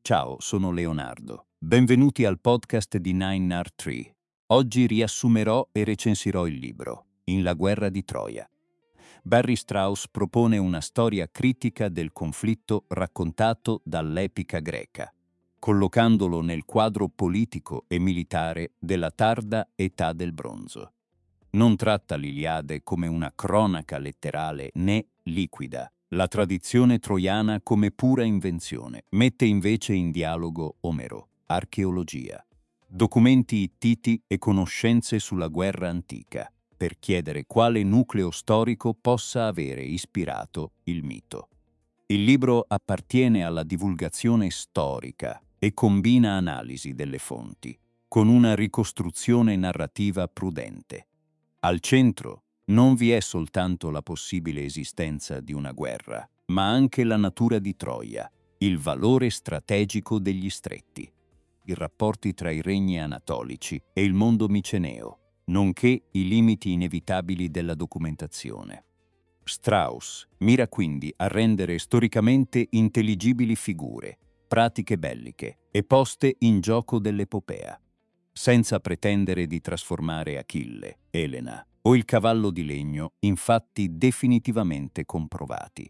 Ciao, sono Leonardo. Benvenuti al podcast di Nine Art Tree. Oggi riassumerò e recensirò il libro In la guerra di Troia. Barry Strauss propone una storia critica del conflitto raccontato dall'epica greca, collocandolo nel quadro politico e militare della tarda età del bronzo. Non tratta l'Iliade come una cronaca letterale né liquida. La tradizione troiana come pura invenzione mette invece in dialogo Omero, archeologia, documenti ittiti e conoscenze sulla guerra antica, per chiedere quale nucleo storico possa avere ispirato il mito. Il libro appartiene alla divulgazione storica e combina analisi delle fonti, con una ricostruzione narrativa prudente. Al centro non vi è soltanto la possibile esistenza di una guerra, ma anche la natura di Troia, il valore strategico degli stretti, i rapporti tra i regni anatolici e il mondo miceneo, nonché i limiti inevitabili della documentazione. Strauss mira quindi a rendere storicamente intelligibili figure, pratiche belliche e poste in gioco dell'epopea, senza pretendere di trasformare Achille, Elena o il cavallo di legno in fatti definitivamente comprovati.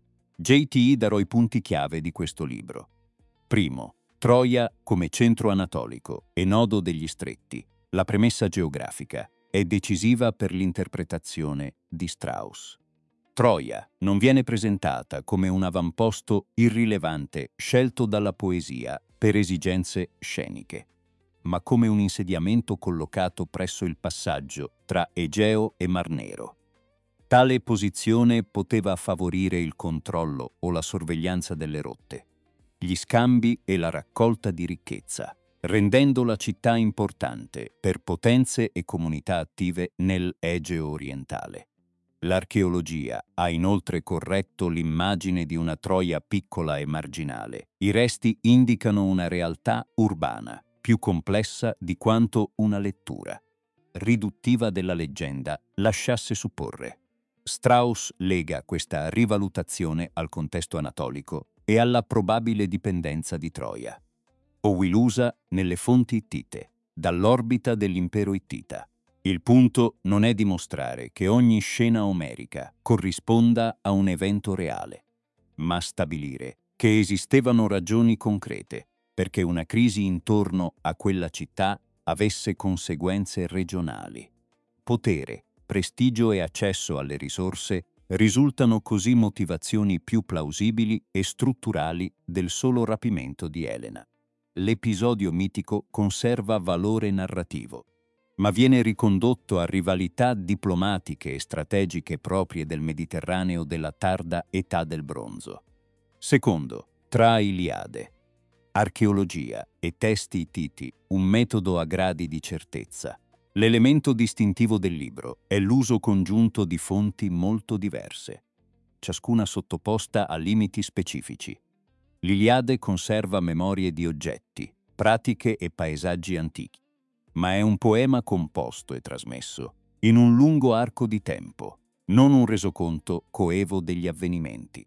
JT darò i punti chiave di questo libro. Primo, Troia come centro anatolico e nodo degli stretti. La premessa geografica è decisiva per l'interpretazione di Strauss. Troia non viene presentata come un avamposto irrilevante scelto dalla poesia per esigenze sceniche, ma come un insediamento collocato presso il passaggio tra Egeo e Mar Nero. Tale posizione poteva favorire il controllo o la sorveglianza delle rotte, gli scambi e la raccolta di ricchezza, rendendo la città importante per potenze e comunità attive nel Egeo orientale. L'archeologia ha inoltre corretto l'immagine di una Troia piccola e marginale. I resti indicano una realtà urbana, più complessa di quanto una lettura riduttiva della leggenda lasciasse supporre. Strauss lega questa rivalutazione al contesto anatolico e alla probabile dipendenza di Troia, o Wilusa nelle fonti ittite, dall'orbita dell'impero ittita. Il punto non è dimostrare che ogni scena omerica corrisponda a un evento reale, ma stabilire che esistevano ragioni concrete perché una crisi intorno a quella città avesse conseguenze regionali. Potere, prestigio e accesso alle risorse risultano così motivazioni più plausibili e strutturali del solo rapimento di Elena. L'episodio mitico conserva valore narrativo, ma viene ricondotto a rivalità diplomatiche e strategiche proprie del Mediterraneo della tarda età del bronzo. Secondo, tra Iliade, archeologia e testi ittiti, un metodo a gradi di certezza. L'elemento distintivo del libro è l'uso congiunto di fonti molto diverse, ciascuna sottoposta a limiti specifici. L'Iliade conserva memorie di oggetti, pratiche e paesaggi antichi, ma è un poema composto e trasmesso in un lungo arco di tempo, non un resoconto coevo degli avvenimenti.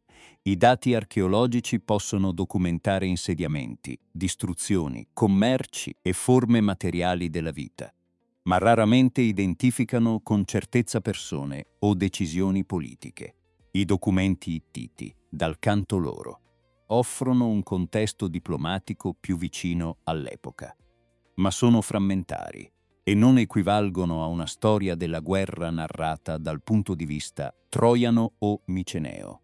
I dati archeologici possono documentare insediamenti, distruzioni, commerci e forme materiali della vita, ma raramente identificano con certezza persone o decisioni politiche. I documenti ittiti, dal canto loro, offrono un contesto diplomatico più vicino all'epoca, ma sono frammentari e non equivalgono a una storia della guerra narrata dal punto di vista troiano o miceneo.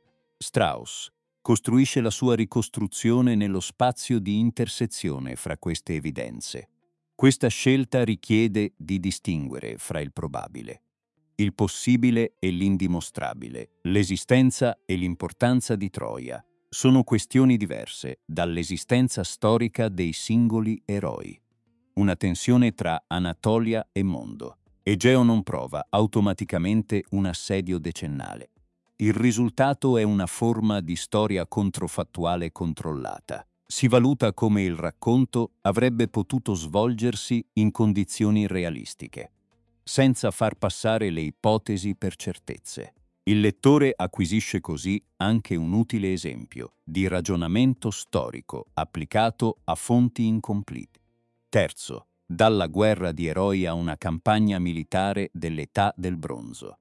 Strauss costruisce la sua ricostruzione nello spazio di intersezione fra queste evidenze. Questa scelta richiede di distinguere fra il probabile, il possibile e l'indimostrabile, l'esistenza e l'importanza di Troia. Sono questioni diverse dall'esistenza storica dei singoli eroi. Una tensione tra Anatolia e mondo. Egeo non prova automaticamente un assedio decennale. Il risultato è una forma di storia controfattuale controllata. Si valuta come il racconto avrebbe potuto svolgersi in condizioni realistiche, senza far passare le ipotesi per certezze. Il lettore acquisisce così anche un utile esempio di ragionamento storico applicato a fonti incomplete. Terzo, dalla guerra di eroi a una campagna militare dell'età del bronzo.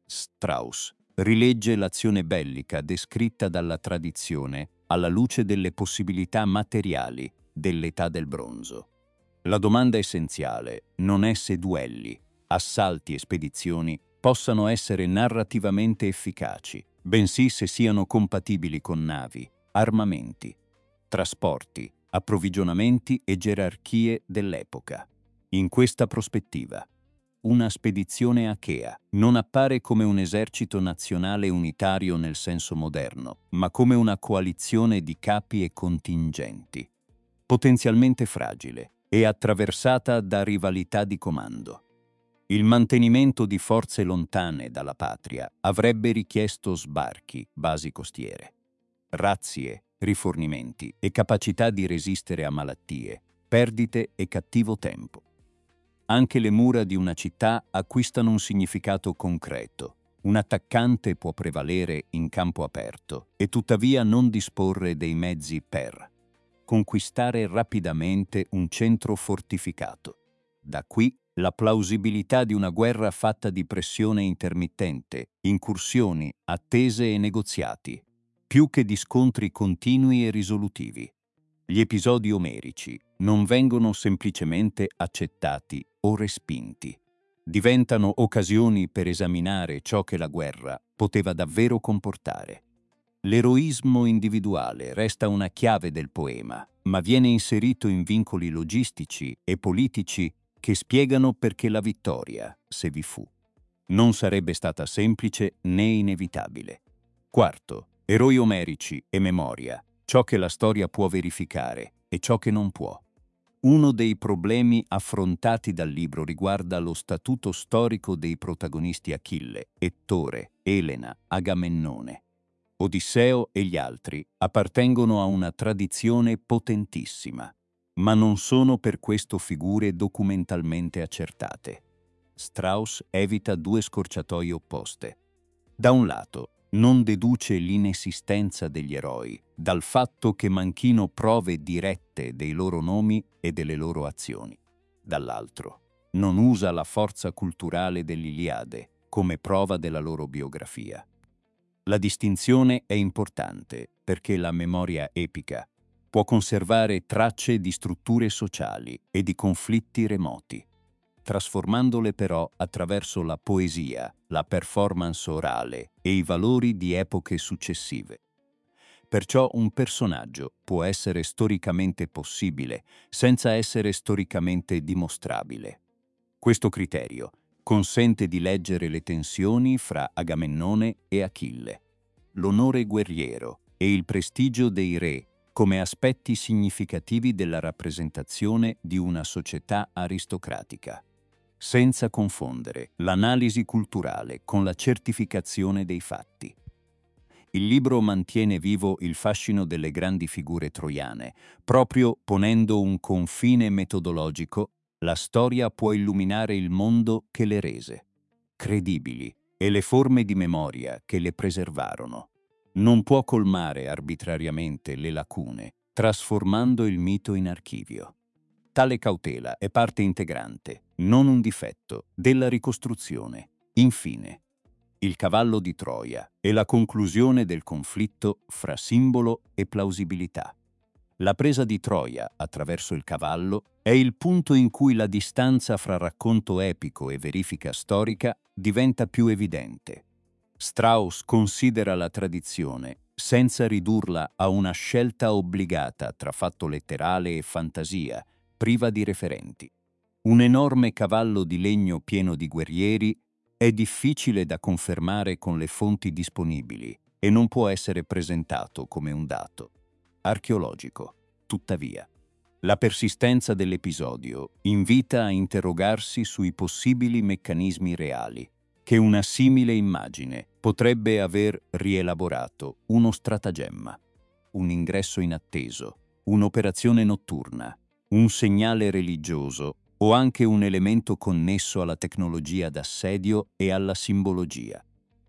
Strauss rilegge l'azione bellica descritta dalla tradizione alla luce delle possibilità materiali dell'età del bronzo. La domanda essenziale non è se duelli, assalti e spedizioni possano essere narrativamente efficaci, bensì se siano compatibili con navi, armamenti, trasporti, approvvigionamenti e gerarchie dell'epoca. In questa prospettiva, una spedizione achea non appare come un esercito nazionale unitario nel senso moderno, ma come una coalizione di capi e contingenti, potenzialmente fragile e attraversata da rivalità di comando. Il mantenimento di forze lontane dalla patria avrebbe richiesto sbarchi, basi costiere, razzie, rifornimenti e capacità di resistere a malattie, perdite e cattivo tempo. Anche le mura di una città acquistano un significato concreto. Un attaccante può prevalere in campo aperto e tuttavia non disporre dei mezzi per conquistare rapidamente un centro fortificato. Da qui la plausibilità di una guerra fatta di pressione intermittente, incursioni, attese e negoziati, più che di scontri continui e risolutivi. Gli episodi omerici non vengono semplicemente accettati o respinti. Diventano occasioni per esaminare ciò che la guerra poteva davvero comportare. L'eroismo individuale resta una chiave del poema, ma viene inserito in vincoli logistici e politici che spiegano perché la vittoria, se vi fu, non sarebbe stata semplice né inevitabile. Quarto, eroi omerici e memoria, ciò che la storia può verificare e ciò che non può. Uno dei problemi affrontati dal libro riguarda lo statuto storico dei protagonisti Achille, Ettore, Elena, Agamennone. Odisseo e gli altri appartengono a una tradizione potentissima, ma non sono per questo figure documentalmente accertate. Strauss evita due scorciatoie opposte. Da un lato, non deduce l'inesistenza degli eroi dal fatto che manchino prove dirette dei loro nomi e delle loro azioni. Dall'altro, non usa la forza culturale dell'Iliade come prova della loro biografia. La distinzione è importante perché la memoria epica può conservare tracce di strutture sociali e di conflitti remoti, trasformandole però attraverso la poesia, la performance orale e i valori di epoche successive. Perciò un personaggio può essere storicamente possibile senza essere storicamente dimostrabile. Questo criterio consente di leggere le tensioni fra Agamennone e Achille, l'onore guerriero e il prestigio dei re come aspetti significativi della rappresentazione di una società aristocratica, senza confondere l'analisi culturale con la certificazione dei fatti. Il libro mantiene vivo il fascino delle grandi figure troiane, proprio ponendo un confine metodologico. La storia può illuminare il mondo che le rese credibili e le forme di memoria che le preservarono. Non può colmare arbitrariamente le lacune, trasformando il mito in archivio. Tale cautela è parte integrante, non un difetto, della ricostruzione. Infine, il cavallo di Troia e la conclusione del conflitto fra simbolo e plausibilità. La presa di Troia attraverso il cavallo è il punto in cui la distanza fra racconto epico e verifica storica diventa più evidente. Strauss considera la tradizione senza ridurla a una scelta obbligata tra fatto letterale e fantasia, priva di referenti. Un enorme cavallo di legno pieno di guerrieri è difficile da confermare con le fonti disponibili e non può essere presentato come un dato archeologico. Tuttavia, la persistenza dell'episodio invita a interrogarsi sui possibili meccanismi reali che una simile immagine potrebbe aver rielaborato: uno stratagemma, un ingresso inatteso, un'operazione notturna, un segnale religioso o anche un elemento connesso alla tecnologia d'assedio e alla simbologia.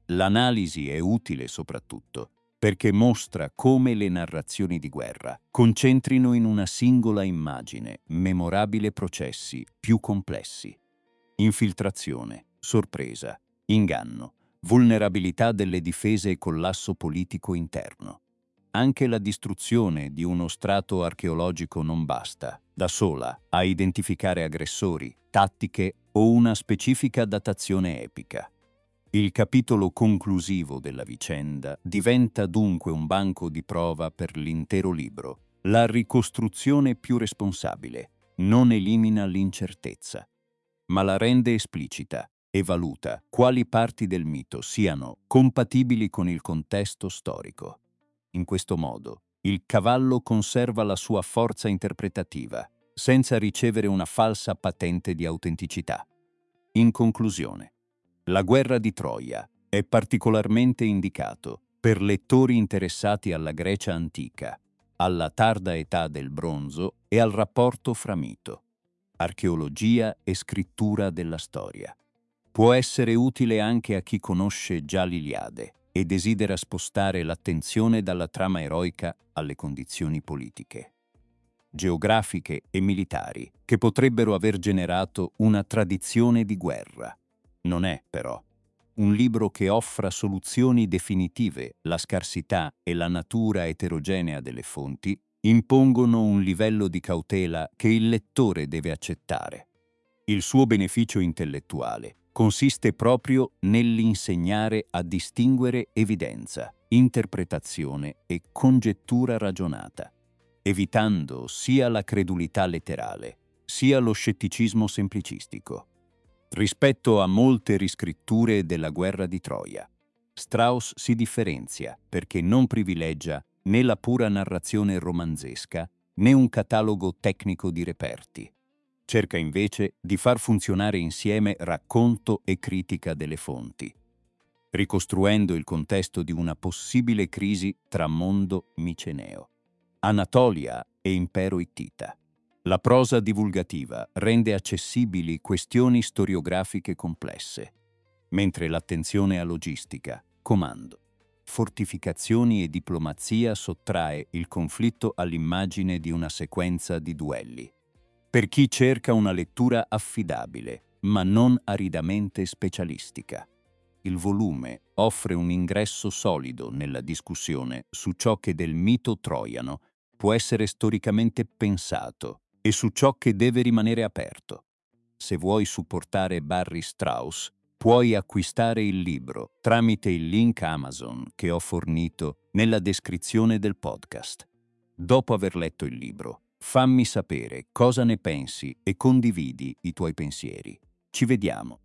L'analisi è utile soprattutto perché mostra come le narrazioni di guerra concentrino in una singola immagine memorabili processi più complessi. Infiltrazione, sorpresa, inganno, vulnerabilità delle difese e collasso politico interno. Anche la distruzione di uno strato archeologico non basta, da sola, a identificare aggressori, tattiche o una specifica datazione epica. Il capitolo conclusivo della vicenda diventa dunque un banco di prova per l'intero libro. La ricostruzione più responsabile non elimina l'incertezza, ma la rende esplicita e valuta quali parti del mito siano compatibili con il contesto storico. In questo modo, il cavallo conserva la sua forza interpretativa, senza ricevere una falsa patente di autenticità. In conclusione, La guerra di Troia è particolarmente indicato per lettori interessati alla Grecia antica, alla tarda età del bronzo e al rapporto fra mito, archeologia e scrittura della storia. Può essere utile anche a chi conosce già l'Iliade e desidera spostare l'attenzione dalla trama eroica alle condizioni politiche, geografiche e militari che potrebbero aver generato una tradizione di guerra. Non è, però, un libro che offra soluzioni definitive. La scarsità e la natura eterogenea delle fonti impongono un livello di cautela che il lettore deve accettare. Il suo beneficio intellettuale consiste proprio nell'insegnare a distinguere evidenza, interpretazione e congettura ragionata, evitando sia la credulità letterale, sia lo scetticismo semplicistico. Rispetto a molte riscritture della guerra di Troia, Strauss si differenzia perché non privilegia né la pura narrazione romanzesca né un catalogo tecnico di reperti. Cerca invece di far funzionare insieme racconto e critica delle fonti, ricostruendo il contesto di una possibile crisi tra mondo miceneo, Anatolia e impero ittita. La prosa divulgativa rende accessibili questioni storiografiche complesse, mentre l'attenzione a logistica, comando, fortificazioni e diplomazia sottrae il conflitto all'immagine di una sequenza di duelli. Per chi cerca una lettura affidabile, ma non aridamente specialistica, il volume offre un ingresso solido nella discussione su ciò che del mito troiano può essere storicamente pensato e su ciò che deve rimanere aperto. Se vuoi supportare Barry Strauss, puoi acquistare il libro tramite il link Amazon che ho fornito nella descrizione del podcast. Dopo aver letto il libro, fammi sapere cosa ne pensi e condividi i tuoi pensieri. Ci vediamo.